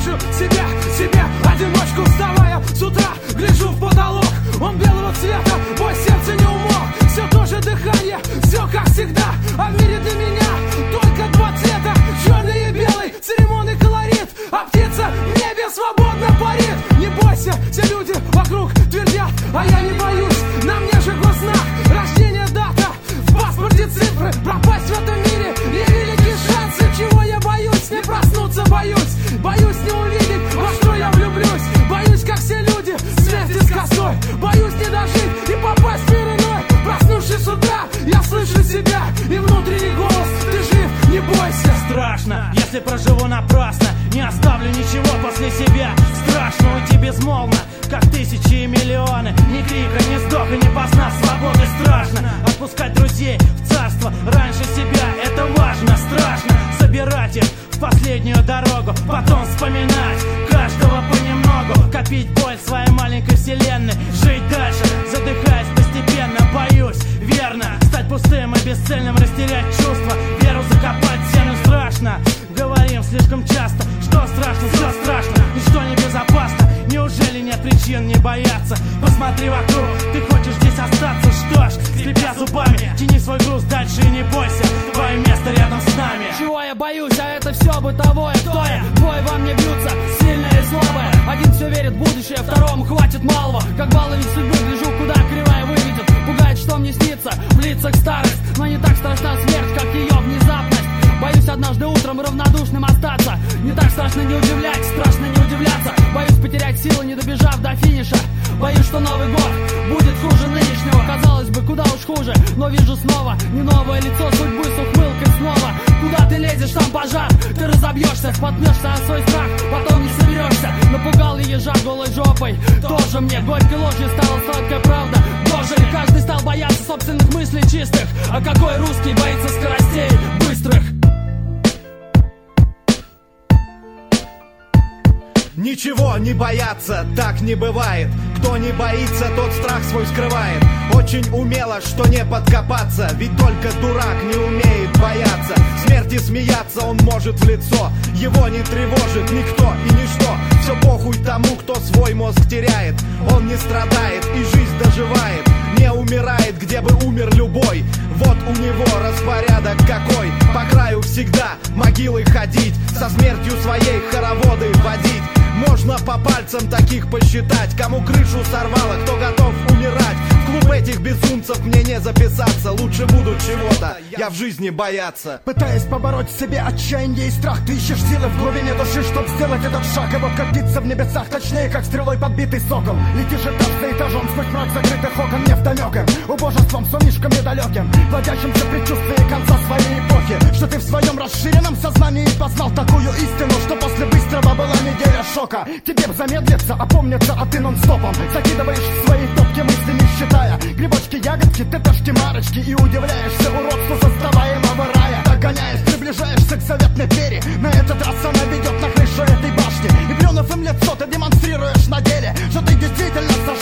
вижу себе одиночку, вставая с утра, гляжу в потолок. Он белого цвета, мой сердце не умолк. Все то же дыхание, все как всегда. А в мире для меня только два цвета: черный и белый, церемонный колорит. А птица в небе свободно парит. Не бойся, все люди вокруг твердят, а я не боюсь. На мне же гознак, рождение, дата, в паспорте цифры. Пропасть в этом мире невеликие шансы. Чего я боюсь? Не проснуться боюсь. Боюсь не увидеть, во что я влюблюсь. Боюсь, как все люди, смерти с косой. Боюсь не дожить и попасть в мир иной. Проснувшись с утра, я слышу себя и внутренний голос: ты жив, не бойся. Страшно, если проживу напрасно, не оставлю ничего после себя. Страшно уйти безмолвно, как тысячи и миллионы. Ни крика, ни вздоха, ни поздна свободы. Страшно отпускать друзей в царство раньше себя. Это важно, страшно собирать их в последнюю дорогу, потом вспоминать каждого понемногу. Копить боль в своей маленькой вселенной, жить дальше, задыхаясь постепенно. Боюсь, верно, стать пустым и бесцельным, растерять чувства, веру закопать в землю. Страшно, говорим слишком часто, что страшно, все страшно, ничто не безопасно. Неужели нет причин не бояться? Посмотри вокруг, ты хочешь здесь остаться. Что ж, скрипя зубами, тяни свой груз дальше и не бойся, твое место рядом с нами. Чего я боюсь, а это все бытовое. Кто я? Двое во мне бьются, сильные и слабые. Один все верит в будущее, второму хватит малого. Как баловень судьбы, гляжу, куда кривая выведет. Пугает, что мне снится, в лицах старость. Но не так страшна смерть, как ее внезапность. Боюсь однажды утром равнодушным остаться. Не так страшно не удивлять, страшно не удивляться. Боюсь потерять силы, не добежав до финиша. Боюсь, что Новый год будет хуже нынешнего. Казалось бы, куда уж хуже, но вижу снова не новое лицо судьбы с ухмылкой снова. Куда ты лезешь, там пожар, ты разобьешься, споткнешься о свой страх, потом не соберешься. Напугал я ежа голой жопой, тоже мне горькой ложью стала сладкая правда. Дожили, каждый стал бояться собственных мыслей чистых. А какой русский боится скоростей быстрых? Ничего не бояться, так не бывает. Кто не боится, тот страх свой скрывает. Очень умело, что не подкопаться, ведь только дурак не умеет бояться. Смерти смеяться он может в лицо, его не тревожит никто и ничто. Все похуй тому, кто свой мозг теряет. Он не страдает и жизнь доживает. Не умирает, где бы умер любой. Вот у него распорядок какой. По краю всегда могилы ходить, со смертью своей хороводы водить. Можно по пальцам таких посчитать, кому крышу сорвало, кто готов умирать. В клуб этих безумцев мне не записаться. Лучше буду чего-то, я в жизни бояться. Пытаясь побороть в себе отчаяние и страх, ты ищешь силы в глубине души, чтоб сделать этот шаг. И вот катиться в небесах, точнее, как стрелой подбитый сокол. Летишь этаж за этажом, сквозь мрак закрытых окон, невдомёком убожеством, сумишком недалеким, плодящимся в предчувствии конца своей эпохи. Что ты в своем расширенном сознании познал такую истину, что после быстрого была неделя шока. Тебе б замедлиться, опомниться, а ты нон-стопом закидываешь свои топки мысли, не считая грибочки, ягодки, тетушки, марочки. И удивляешься уродству создаваемого рая. Догоняешь, приближаешься к заветной двери. На этот раз она ведет на крышу этой башни. И плюнув им лицо, ты демонстрируешь на деле, что ты действительно